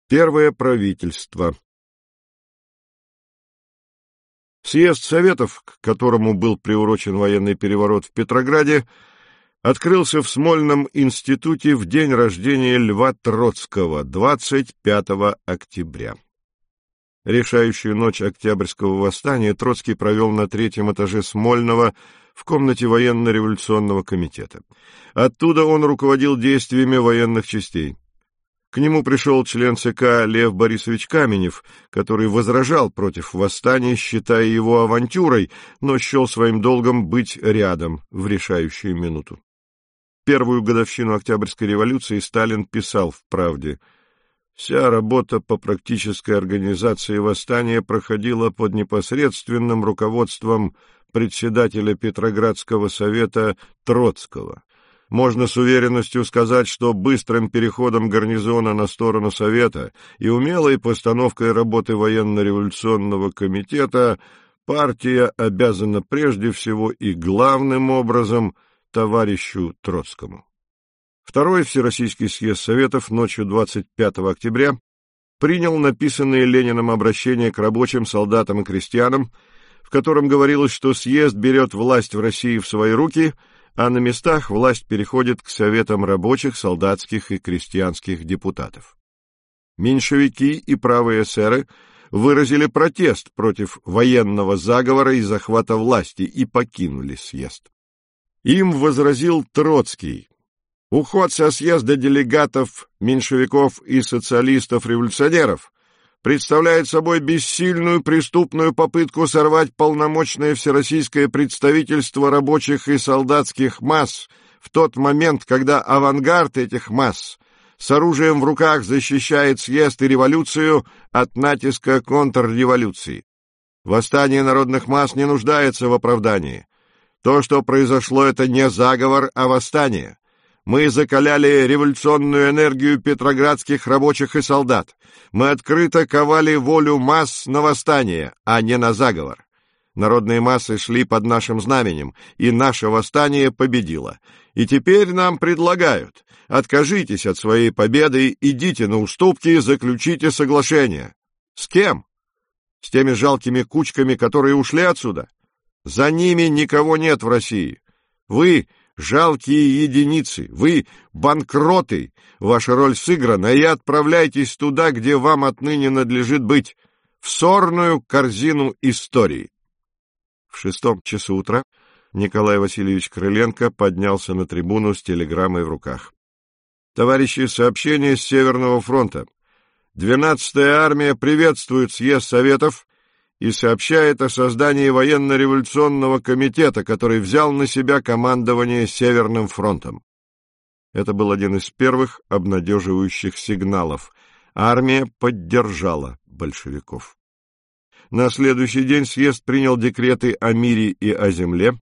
Первое правительство. Съезд Советов, к которому был приурочен военный переворот в Петрограде, открылся в Смольном институте в день рождения Льва Троцкого, 25 октября. Решающую ночь Октябрьского восстания Троцкий провел на 3-м этаже Смольного в комнате военно-революционного комитета. Оттуда он руководил действиями военных частей. К нему пришел член ЦК Лев Борисович Каменев, который возражал против восстания, считая его авантюрой, но счел своим долгом быть рядом в решающую минуту. Первую годовщину Октябрьской революции Сталин писал в «Правде»: «Вся работа по практической организации восстания проходила под непосредственным руководством председателя Петроградского совета Троцкого. Можно с уверенностью сказать, что быстрым переходом гарнизона на сторону Совета и умелой постановкой работы военно-революционного комитета партия обязана прежде всего и главным образом товарищу Троцкому». Второй Всероссийский съезд Советов ночью 25 октября принял написанное Лениным обращение к рабочим, солдатам и крестьянам, в котором говорилось, что съезд берет власть в России в свои руки, а на местах власть переходит к советам рабочих, солдатских и крестьянских депутатов. Меньшевики и правые эсеры выразили протест против военного заговора и захвата власти и покинули съезд. Им возразил Троцкий: «Уход со съезда делегатов, меньшевиков и социалистов-революционеров представляет собой бессильную преступную попытку сорвать полномочное всероссийское представительство рабочих и солдатских масс в тот момент, когда авангард этих масс с оружием в руках защищает съезд и революцию от натиска контрреволюции. Восстание народных масс не нуждается в оправдании. То, что произошло, это не заговор, а восстание. Мы закаляли революционную энергию петроградских рабочих и солдат. Мы открыто ковали волю масс на восстание, а не на заговор. Народные массы шли под нашим знаменем, и наше восстание победило. И теперь нам предлагают: откажитесь от своей победы, идите на уступки, заключите соглашение. С кем? С теми жалкими кучками, которые ушли отсюда? За ними никого нет в России. Вы жалкие единицы, вы банкроты, ваша роль сыграна, и отправляйтесь туда, где вам отныне надлежит быть, в сорную корзину истории». В 6 часу утра Николай Васильевич Крыленко поднялся на трибуну с телеграммой в руках. «Товарищи, сообщение с Северного фронта. 12-я армия приветствует съезд Советов и сообщает о создании военно-революционного комитета, который взял на себя командование Северным фронтом». Это был один из первых обнадеживающих сигналов. Армия поддержала большевиков. На следующий день съезд принял декреты о мире и о земле,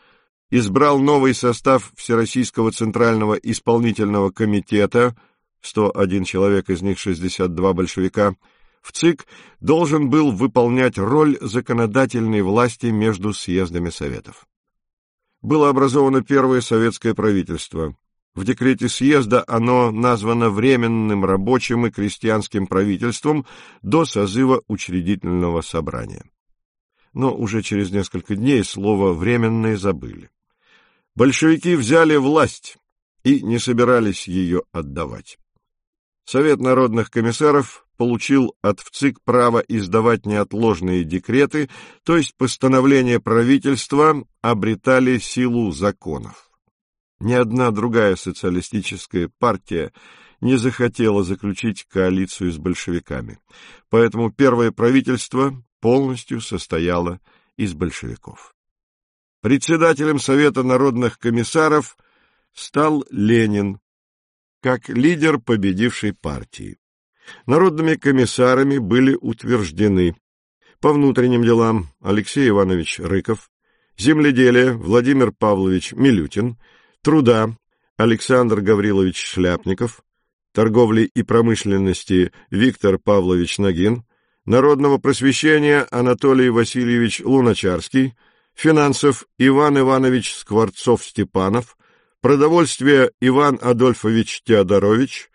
избрал новый состав Всероссийского Центрального исполнительного комитета, 101 человек, из них 62 большевика. В ЦИК должен был выполнять роль законодательной власти между съездами Советов. Было образовано первое советское правительство. В декрете съезда оно названо Временным рабочим и крестьянским правительством до созыва учредительного собрания. Но уже через несколько дней слово «временное» забыли. Большевики взяли власть и не собирались ее отдавать. Совет народных комиссаров получил от ВЦИК право издавать неотложные декреты, то есть постановления правительства обретали силу законов. Ни одна другая социалистическая партия не захотела заключить коалицию с большевиками, поэтому первое правительство полностью состояло из большевиков. Председателем Совета народных комиссаров стал Ленин, как лидер победившей партии. Народными комиссарами были утверждены: по внутренним делам Алексей Иванович Рыков, земледелие Владимир Павлович Милютин, труда Александр Гаврилович Шляпников, торговли и промышленности Виктор Павлович Нагин, народного просвещения Анатолий Васильевич Луначарский, финансов Иван Иванович Скворцов-Степанов, продовольствия Иван Адольфович Теодорович,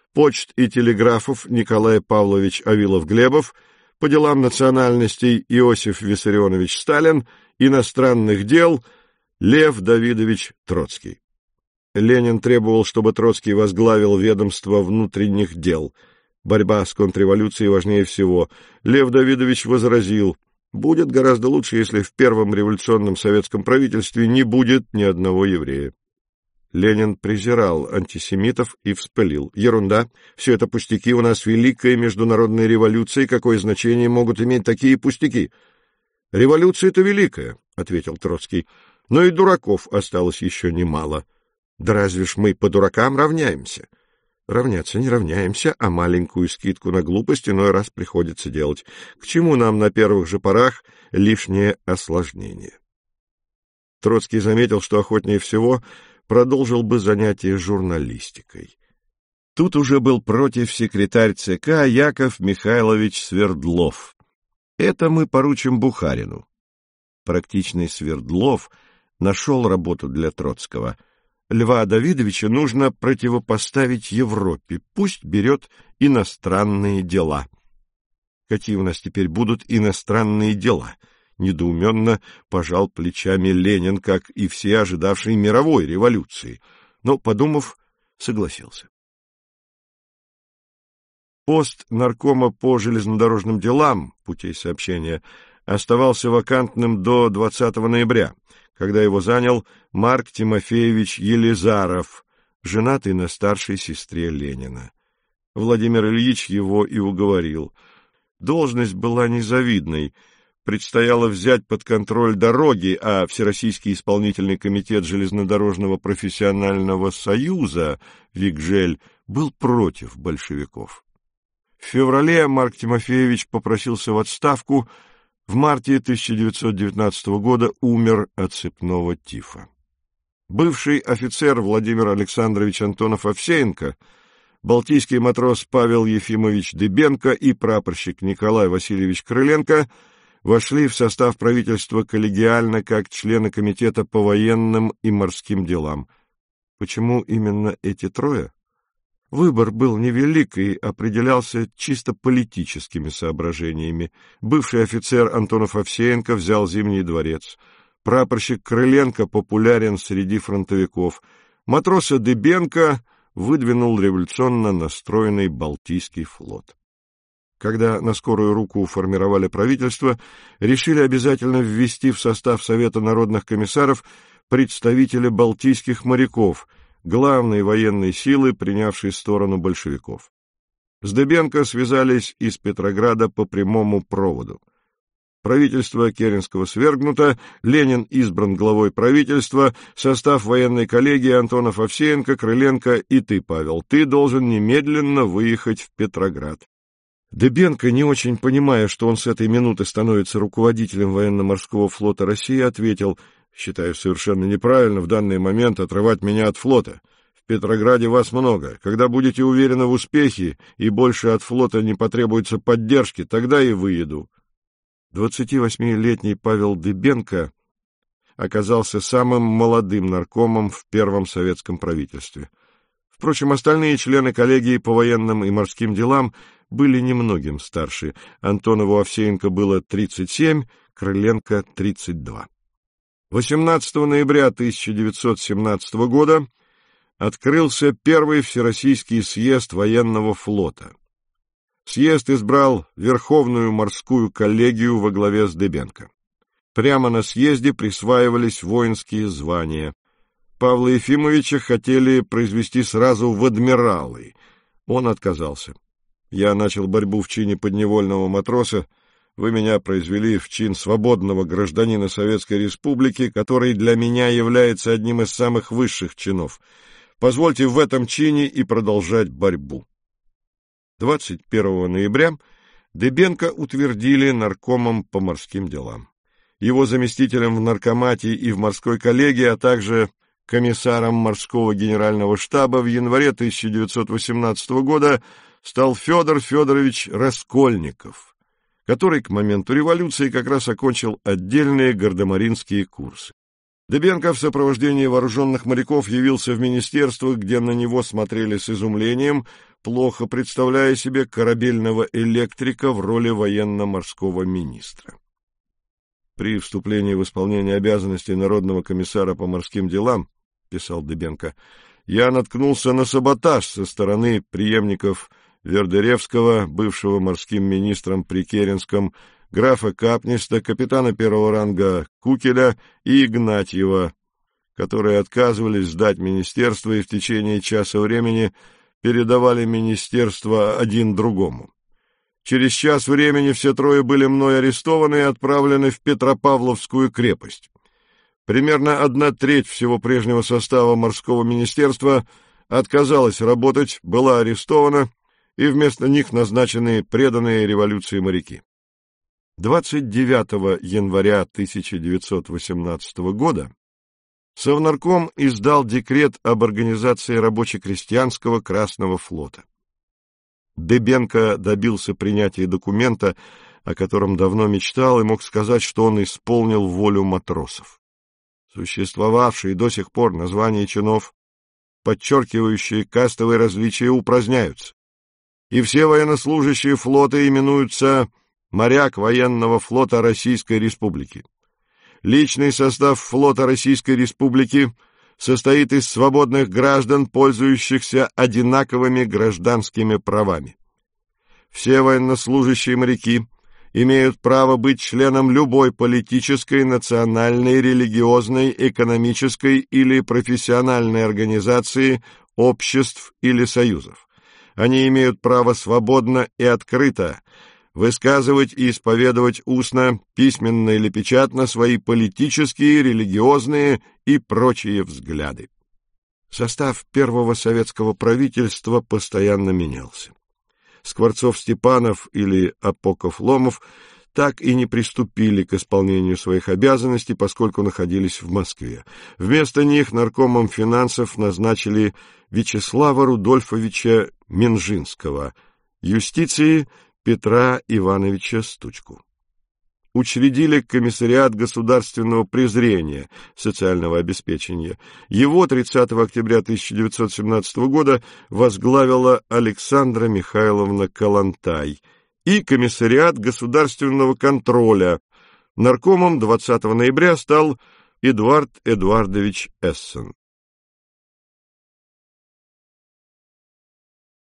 почт и телеграфов Николай Павлович Авилов-Глебов, по делам национальностей Иосиф Виссарионович Сталин, иностранных дел Лев Давидович Троцкий. Ленин требовал, чтобы Троцкий возглавил ведомство внутренних дел. Борьба с контрреволюцией важнее всего. Лев Давидович возразил: будет гораздо лучше, если в первом революционном советском правительстве не будет ни одного еврея. Ленин презирал антисемитов и вспылил: ерунда, все это пустяки, у нас великая международная революция, какое значение могут иметь такие пустяки? Революция-то великая, — ответил Троцкий, — но и дураков осталось еще немало. Да разве ж мы по дуракам равняемся? Равняться не равняемся, а маленькую скидку на глупость иной раз приходится делать. К чему нам на первых же порах лишнее осложнение? Троцкий заметил, что охотнее всего продолжил бы занятие журналистикой. Тут уже был против секретарь ЦК Яков Михайлович Свердлов. Это мы поручим Бухарину. Практичный Свердлов нашел работу для Троцкого. Льва Давидовича нужно противопоставить Европе, пусть берет иностранные дела. Какие у нас теперь будут иностранные дела? Недоуменно пожал плечами Ленин, как и все ожидавшие мировой революции, но, подумав, согласился. Пост наркома по железнодорожным делам, путей сообщения, оставался вакантным до 20 ноября, когда его занял Марк Тимофеевич Елизаров, женатый на старшей сестре Ленина. Владимир Ильич его и уговорил. Должность была незавидной. Предстояло взять под контроль дороги, а Всероссийский исполнительный комитет железнодорожного профессионального союза «Вигжель» был против большевиков. В феврале Марк Тимофеевич попросился в отставку. В марте 1919 года умер от цепного тифа. Бывший офицер Владимир Александрович Антонов-Овсеенко, балтийский матрос Павел Ефимович Дыбенко и прапорщик Николай Васильевич Крыленко вошли в состав правительства коллегиально как члены комитета по военным и морским делам. Почему именно эти трое? Выбор был невелик и определялся чисто политическими соображениями. Бывший офицер Антонов-Овсеенко взял Зимний дворец. Прапорщик Крыленко популярен среди фронтовиков. Матроса Дыбенко выдвинул революционно настроенный Балтийский флот. Когда на скорую руку формировали правительство, решили обязательно ввести в состав Совета народных комиссаров представителя балтийских моряков, главной военной силы, принявшей сторону большевиков. С Дыбенко связались из Петрограда по прямому проводу. Правительство Керенского свергнуто, Ленин избран главой правительства, состав военной коллегии Антонов-Овсеенко, Крыленко и ты, Павел, ты должен немедленно выехать в Петроград. Дыбенко, не очень понимая, что он с этой минуты становится руководителем военно-морского флота России, ответил: «Считаю совершенно неправильно в данный момент отрывать меня от флота. В Петрограде вас много. Когда будете уверены в успехе и больше от флота не потребуется поддержки, тогда и выеду». 28-летний Павел Дыбенко оказался самым молодым наркомом в первом советском правительстве. Впрочем, остальные члены коллегии по военным и морским делам были немногим старше. Антонову Овсеенко было 37, Крыленко — 32. 18 ноября 1917 года открылся Первый Всероссийский съезд военного флота. Съезд избрал Верховную морскую коллегию во главе с Дыбенко. Прямо на съезде присваивались воинские звания. Павла Ефимовича хотели произвести сразу в адмиралы. Он отказался. «Я начал борьбу в чине подневольного матроса. Вы меня произвели в чин свободного гражданина Советской Республики, который для меня является одним из самых высших чинов. Позвольте в этом чине и продолжать борьбу». 21 ноября Дыбенко утвердили наркомом по морским делам. Его заместителем в наркомате и в морской коллегии, а также комиссаром морского генерального штаба в январе 1918 года стал Федор Федорович Раскольников, который к моменту революции как раз окончил отдельные гардемаринские курсы. Дыбенко в сопровождении вооруженных моряков явился в министерство, где на него смотрели с изумлением, плохо представляя себе корабельного электрика в роли военно-морского министра. При вступлении в исполнение обязанностей Народного комиссара по морским делам, писал Дыбенко, я наткнулся на саботаж со стороны преемников Вердеревского, бывшего морским министром при Керенском, графа Капниста, капитана первого ранга Кукеля и Игнатьева, которые отказывались сдать министерство и в течение часа времени передавали министерство один другому. Через час времени все трое были мной арестованы и отправлены в Петропавловскую крепость. Примерно 1/3 всего прежнего состава морского министерства отказалась работать, была арестована, и вместо них назначены преданные революции моряки. 29 января 1918 года Совнарком издал декрет об организации рабоче-крестьянского Красного флота. Дыбенко добился принятия документа, о котором давно мечтал, и мог сказать, что он исполнил волю матросов. Существовавшие до сих пор названия чинов, подчеркивающие кастовые различия, упраздняются, и все военнослужащие флота именуются «Моряк военного флота Российской Республики». Личный состав флота Российской Республики состоит из свободных граждан, пользующихся одинаковыми гражданскими правами. Все военнослужащие моряки имеют право быть членом любой политической, национальной, религиозной, экономической или профессиональной организации, обществ или союзов. Они имеют право свободно и открыто высказывать и исповедовать устно, письменно или печатно свои политические, религиозные и прочие взгляды. Состав первого советского правительства постоянно менялся. Скворцов-Степанов или Апоков-Ломов так и не приступили к исполнению своих обязанностей, поскольку находились в Москве. Вместо них наркомом финансов назначили Вячеслава Рудольфовича Минжинского, юстиции Петра Ивановича Стучку. Учредили комиссариат государственного презрения, социального обеспечения. Его 30 октября 1917 года возглавила Александра Михайловна Калантай, и комиссариат государственного контроля. Наркомом 20 ноября стал Эдуард Эдуардович Эссен.